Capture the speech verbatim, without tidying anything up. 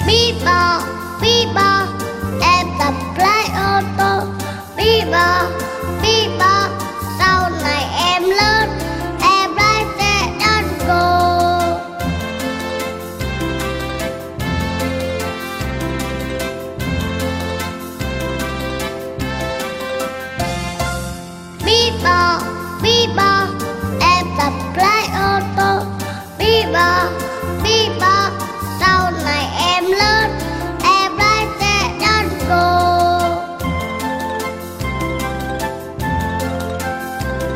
Bí bò, bí bò, em tập lái ô tô. Bí bò,